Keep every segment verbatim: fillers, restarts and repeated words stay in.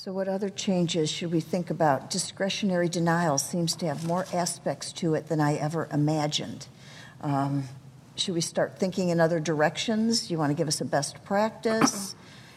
So what other changes should we think about? Discretionary denial seems to have more aspects to it than I ever imagined. Um, should we start thinking in other directions? Do you want to give us a best practice?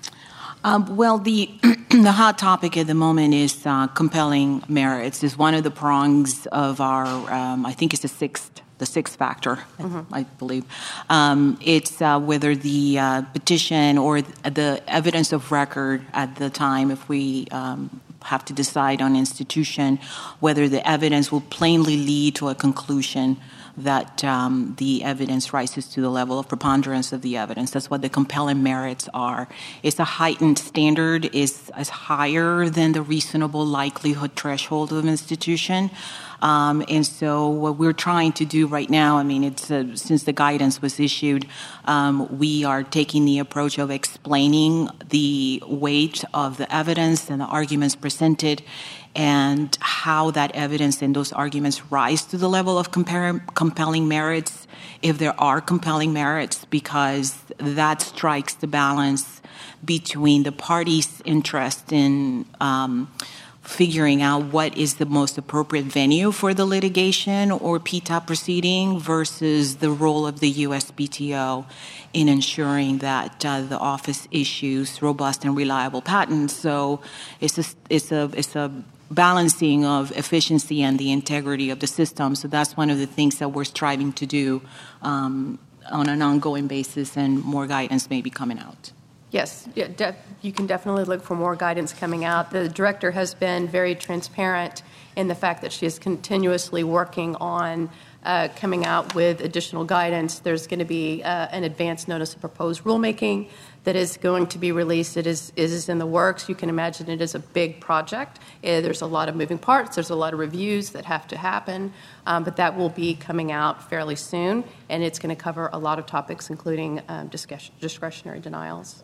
Um, well, the the hot topic at the moment is uh, compelling merits. Is one of the prongs of our, um, I think it's the sixth, the sixth factor, mm-hmm. I, I believe. Um, it's uh, whether the uh, petition or the evidence of record at the time, if we um, have to decide on institution, whether the evidence will plainly lead to a conclusion that um, the evidence rises to the level of preponderance of the evidence. That's what the compelling merits are. It's a heightened standard, is is higher than the reasonable likelihood threshold of institution. Um, and so what we're trying to do right now, I mean, it's uh, since the guidance was issued, um, we are taking the approach of explaining the weight of the evidence and the arguments presented and how that evidence and those arguments rise to the level of compar- compelling merits, if there are compelling merits, because that strikes the balance between the parties' interest in um, figuring out what is the most appropriate venue for the litigation or P T A P proceeding versus the role of the U S P T O in ensuring that uh, the office issues robust and reliable patents. So it's a, it's a, it's a balancing of efficiency and the integrity of the system. So that's one of the things that we're striving to do um, on an ongoing basis, and more guidance may be coming out. Yes, yeah, de- you can definitely look for more guidance coming out. The director has been very transparent in the fact that she is continuously working on uh, coming out with additional guidance. There's going to be uh, an advance notice of proposed rulemaking that is going to be released. It is, it is in the works. You can imagine it is a big project. Uh, there's a lot of moving parts. There's a lot of reviews that have to happen, um, but that will be coming out fairly soon, and it's going to cover a lot of topics, including um, discretion, discretionary denials.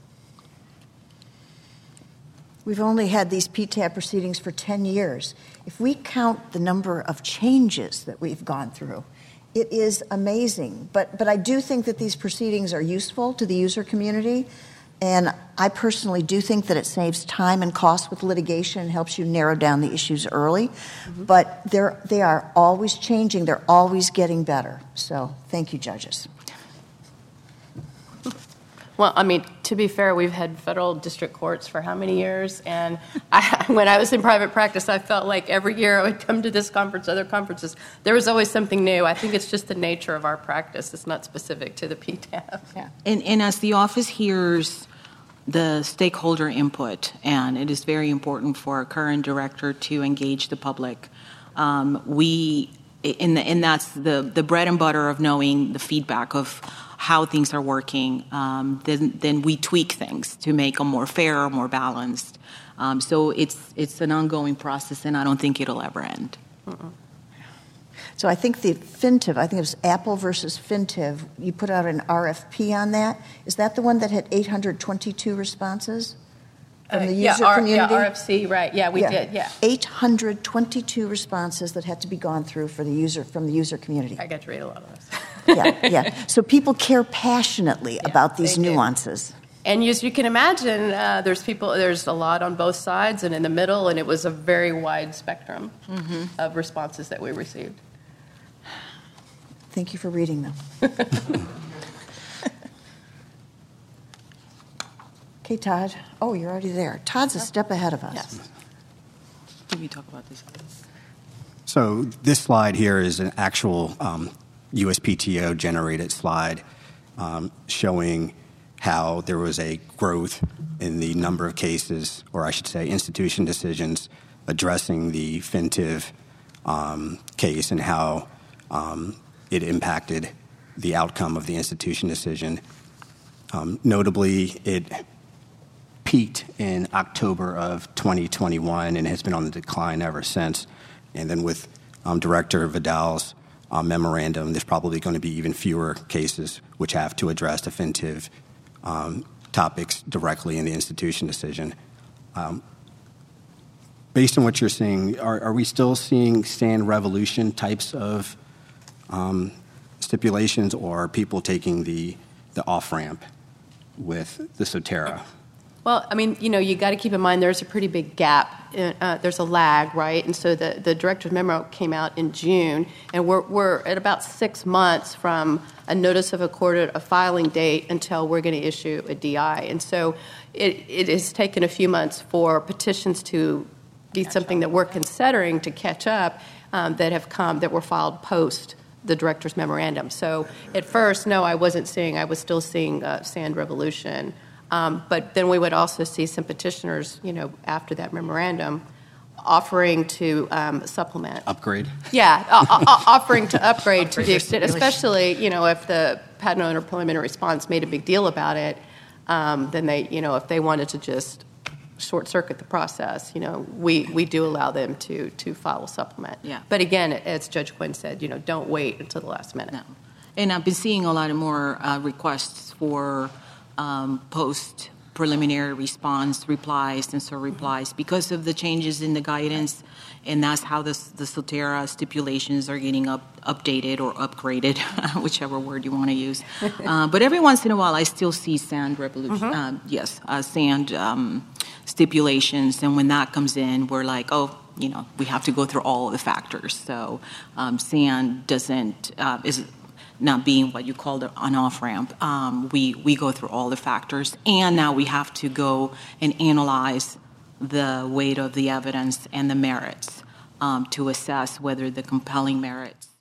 We've only had these P T A B proceedings for ten years. If we count the number of changes that we've gone through, it is amazing. But, but I do think that these proceedings are useful to the user community, and I personally do think that it saves time and cost with litigation and helps you narrow down the issues early. Mm-hmm. But they're, they are always changing. They're always getting better. So thank you, judges. Well, I mean, to be fair, we've had federal district courts for how many years? And I, when I was in private practice, I felt like every year I would come to this conference, other conferences, there was always something new. I think it's just the nature of our practice. It's not specific to the P T A B. Yeah. And, and as the office hears the stakeholder input, and it is very important for our current director to engage the public, um, we, and, and that's the, the bread and butter of knowing the feedback of how things are working, um, then, then we tweak things to make them more fair, more balanced. Um, so it's it's an ongoing process, and I don't think it'll ever end. Uh-uh. So I think the FinTIV, I think it was Apple versus FinTIV, you put out an R F P on that. Is that the one that had eight hundred twenty-two responses from uh, the yeah, user R- community? Yeah, R F C, right. Yeah, we yeah. did, yeah. eight hundred twenty-two responses that had to be gone through for the user from the user community. I got to read a lot of those. yeah, yeah. So people care passionately yeah, about these nuances. Do. And as you can imagine, uh, there's people, there's a lot on both sides and in the middle, and it was a very wide spectrum mm-hmm. of responses that we received. Thank you for reading them. Okay, Todd. Oh, you're already there. Todd's a step ahead of us. Yes. Can we talk about this? So this slide here is an actual um, U S P T O generated slide um, showing how there was a growth in the number of cases, or I should say institution decisions, addressing the FinTIV um, case and how um, it impacted the outcome of the institution decision. Um, notably, it peaked in October of twenty twenty-one and has been on the decline ever since. And then with um, Director Vidal's uh, memorandum, there's probably going to be even fewer cases which have to address the FinTIV um, topics directly in the institution decision. Um, based on what you're seeing, are, are we still seeing stand revolution types of um, stipulations, or are people taking the, the off-ramp with the Sotera? Well, I mean, you know, you got to keep in mind there's a pretty big gap. In, uh, there's a lag, right? And so the, the director's memo came out in June, and we're, we're at about six months from a notice of accord, a filing date, until we're going to issue a D I. And so it, it has taken a few months for petitions to be something that we're considering to catch up um, that have come, that were filed post the director's memorandum. So at first, no, I wasn't seeing, I was still seeing uh, Sand Revolution. Um, but then we would also see some petitioners, you know, after that memorandum, offering to um, supplement. Upgrade? Yeah, uh, uh, offering to upgrade to the extent, especially, you know, if the patent owner preliminary response made a big deal about it, um, then they, you know, if they wanted to just short-circuit the process, you know, we, we do allow them to to file a supplement. Yeah. But again, as Judge Quinn said, you know, don't wait until the last minute. No. And I've been seeing a lot of more uh, requests for um, post preliminary response replies and so replies because of the changes in the guidance, and that's how the the Solterra stipulations are getting up updated or upgraded, whichever word you want to use. Uh, but every once in a while, I still see Sand Revolution. Mm-hmm. Uh, yes, uh, Sand um, stipulations, and when that comes in, we're like, oh, you know, we have to go through all of the factors. So um, Sand doesn't uh, is. not being what you called an off-ramp. Um, we, we go through all the factors, and now we have to go and analyze the weight of the evidence and the merits um, to assess whether the compelling merits